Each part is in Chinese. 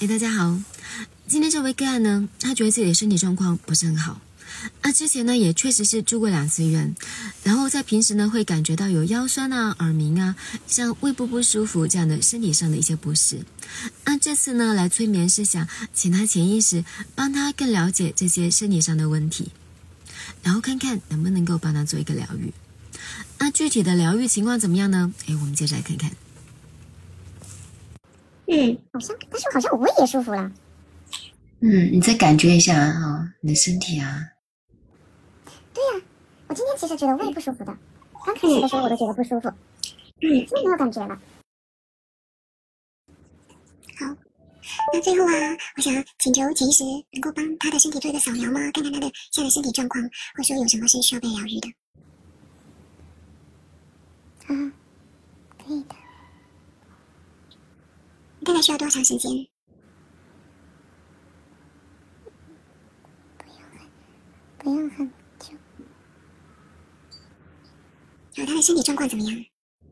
大家好，今天这位个案呢，他觉得自己的身体状况不是很好。之前呢也确实是住过2次院，然后在平时呢会感觉到有腰酸啊、耳鸣啊、像胃部不舒服这样的身体上的一些不适。这次呢来催眠是想请他潜意识帮他更了解这些身体上的问题，然后看看能不能够帮他做一个疗愈。具体的疗愈情况怎么样呢？我们接着来看看。 好像我胃也舒服了。 你再感觉一下你的身体啊。 对呀，我今天其实觉得胃不舒服的，刚开始的时候我都觉得不舒服，现在没有感觉了。好，那最后我想请求潜意识能够帮他的身体做一个扫描吗？看看他的现在身体状况，或者说有什么是需要被疗愈的。可以的。大概需要多长时间？不用很久。他的身体状况怎么样？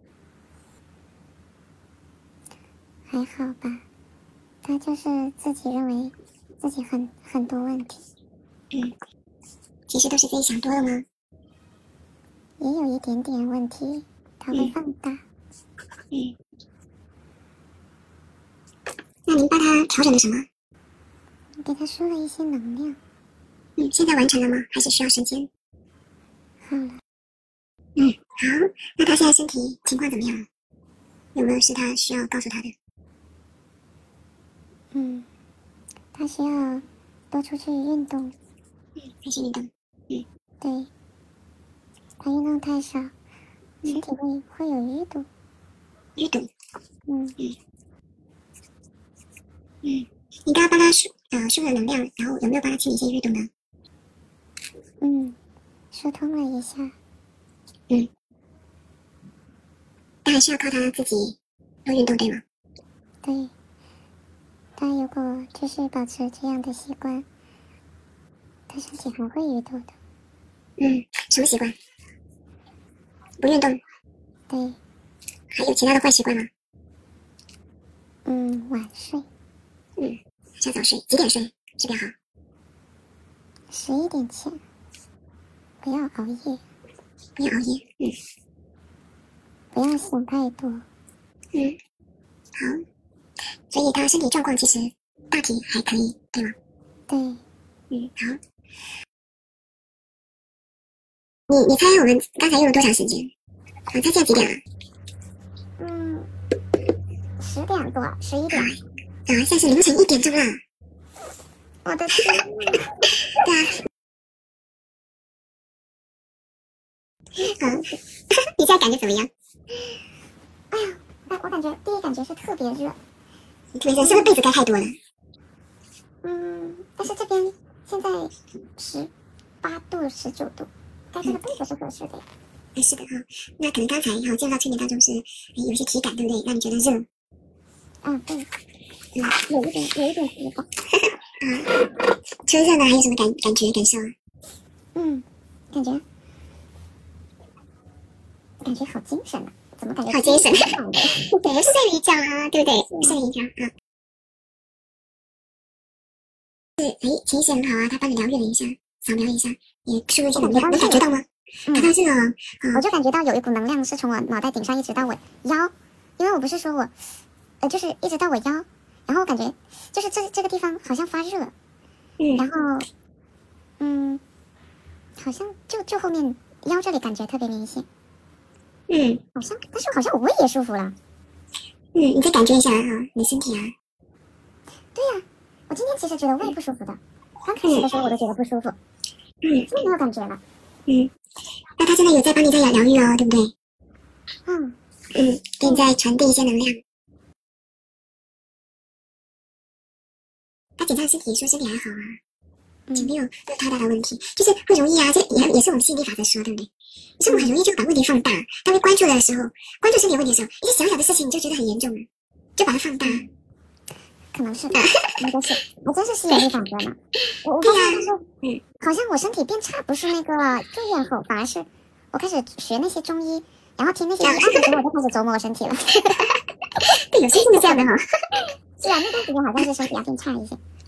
还好吧，他就是自己认为自己很多问题。其实都是自己想多了吗？也有一点点问题，他会放大。那您帮他调整了什么？给他输了一些能量。现在完成了吗？还是需要时间？好了。好，那他现在身体情况怎么样？有没有是他需要告诉他的？他需要多出去运动。开始运动。对。他运动太少，身体会有淤堵。淤堵。你刚刚帮他输了能量，然后有没有帮他清理一些淤堵呢？疏通了一下。但还是要靠他自己多运动，对吗？对。他如果继续保持这样的习惯，他身体还会淤堵的。什么习惯？不运动。对。还有其他的坏习惯吗？晚睡。要早睡，几点睡是比较好？11点前，不要熬夜。不要熬夜。不要想太多。好。所以他身体状况其实大体还可以，对吗？对。好。你猜我们刚才用了多长时间？猜现在几点了？10点多，11点。现在是凌晨1点钟了。我的天哪！对你现在感觉怎么样？我感觉第一感觉是特别热。特别热，是不是被子盖太多了？但是这边现在18度、19度，盖这个被子是合适的。是的那可能刚才进入到催眠当中是有一些体感，对不对？让你觉得热。对。有一点体感。除了热呢，还有什么感觉感受感觉好精神怎么感觉好精神？对，是睡了一觉对不对？睡了一觉潜意识很好他帮你疗愈了一下，扫描一下，也输入一些能量，能感觉到吗？感到这个我就感觉到有一股能量是从我脑袋顶上一直到我腰，因为我不是说我就是一直到我腰，然后我感觉就是这个地方好像发热，然后好像就后面腰这里感觉特别明显。但是好像我胃也舒服了。你再感觉一下你的身体对呀，我今天其实觉得胃不舒服的，刚开始的时候我都觉得不舒服，现在没有感觉了。那他现在有在帮你在疗愈对不对？给你在传递一些能量。他检查身体说身体还好就没有太大的问题，就是会容易这也是我们吸引力法则说，对不对？就是我们很容易就把问题放大，当你关注的时候，关注身体问题的时候，一些小小的事情你就觉得很严重了，就把它放大。可能是吧，应该是，我真是吸引力法则呢。我发现就是好像我身体变差，不是那个住院后，反而是我开始学那些中医，然后听那些医生的时候，我就开始琢磨我身体了。对，有些真的这样的是啊，那段时间好像是身体要变差一些。